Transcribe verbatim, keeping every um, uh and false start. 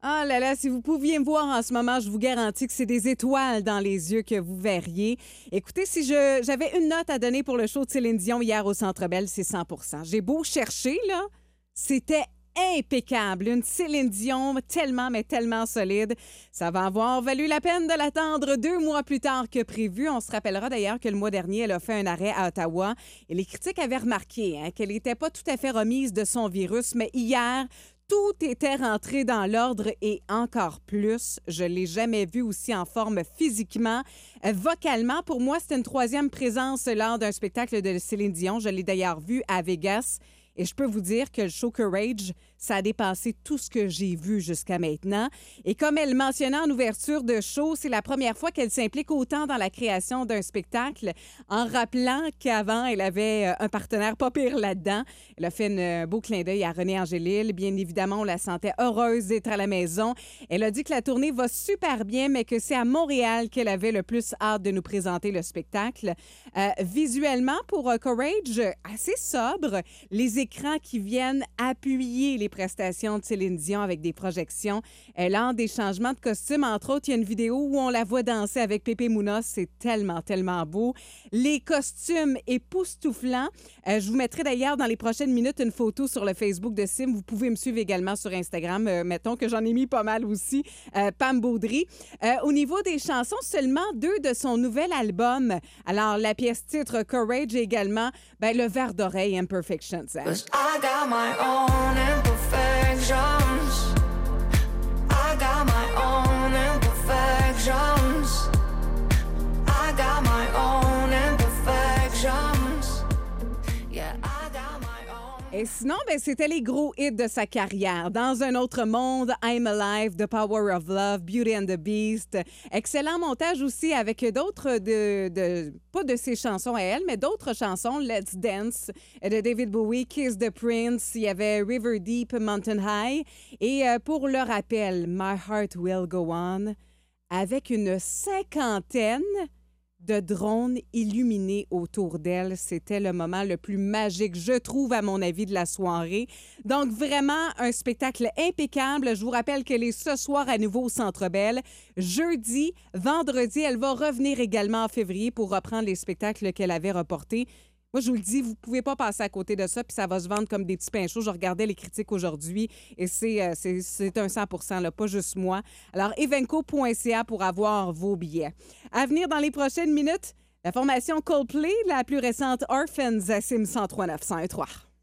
Ah là là, si vous pouviez me voir en ce moment, je vous garantis que c'est des étoiles dans les yeux que vous verriez. Écoutez, si je, j'avais une note à donner pour le show de Céline Dion hier au Centre Bell, c'est cent pour cent. J'ai beau chercher, là, c'était impeccable. Une Céline Dion tellement, mais tellement solide. Ça va avoir valu la peine de l'attendre deux mois plus tard que prévu. On se rappellera d'ailleurs que le mois dernier, elle a fait un arrêt à Ottawa et les critiques avaient remarqué hein, qu'elle n'était pas tout à fait remise de son virus, mais hier, tout était rentré dans l'ordre et encore plus. Je ne l'ai jamais vu aussi en forme physiquement. Euh, vocalement, pour moi, c'était une troisième présence lors d'un spectacle de Céline Dion. Je l'ai d'ailleurs vu à Vegas. Et je peux vous dire que le show Courage, ça a dépassé tout ce que j'ai vu jusqu'à maintenant. Et comme elle mentionnait en ouverture de show, c'est la première fois qu'elle s'implique autant dans la création d'un spectacle, en rappelant qu'avant, elle avait un partenaire pas pire là-dedans. Elle a fait un beau clin d'œil à René Angélil. Bien évidemment, on la sentait heureuse d'être à la maison. Elle a dit que la tournée va super bien, mais que c'est à Montréal qu'elle avait le plus hâte de nous présenter le spectacle. Euh, visuellement, pour uh, Courage, assez sobre. Les écrans qui viennent appuyer les prestations de Céline Dion avec des projections. Elle a des changements de costume. Entre autres, il y a une vidéo où on la voit danser avec Pépé Mounos. C'est tellement, tellement beau. Les costumes époustouflants. Euh, je vous mettrai d'ailleurs dans les prochaines minutes une photo sur le Facebook de Sim. Vous pouvez me suivre également sur Instagram. Euh, mettons que j'en ai mis pas mal aussi. Euh, Pam Baudry. Euh, au niveau des chansons, seulement deux de son nouvel album. Alors, la pièce titre Courage et également ben, le verre d'oreille Imperfections. Hein? I got my own imperfections. I got my own imperfections. I got my own imperfections. Yeah, I got my own. Et sinon, ben, c'était les gros hits de sa carrière. Dans un autre monde, I'm Alive, The Power of Love, Beauty and the Beast. Excellent montage aussi avec d'autres, de, de, pas de ses chansons à elle, mais d'autres chansons. Let's Dance de David Bowie, Kiss the Prince. Il y avait River Deep, Mountain High. Et euh, pour le rappel, My Heart Will Go On, avec une cinquantaine de drones illuminés autour d'elle. C'était le moment le plus magique, je trouve, à mon avis, de la soirée. Donc, vraiment, un spectacle impeccable. Je vous rappelle qu'elle est ce soir à nouveau au Centre Bell. Jeudi, vendredi, elle va revenir également en février pour reprendre les spectacles qu'elle avait reportés. Moi, je vous le dis, vous ne pouvez pas passer à côté de ça, puis ça va se vendre comme des petits pains chauds. Je regardais les critiques aujourd'hui et c'est, euh, c'est, c'est un cent pour cent, là, pas juste moi. Alors, evenco point c a pour avoir vos billets. À venir dans les prochaines minutes, la formation Coldplay, la plus récente Orphans à Sim cent trois neuf cent un trois.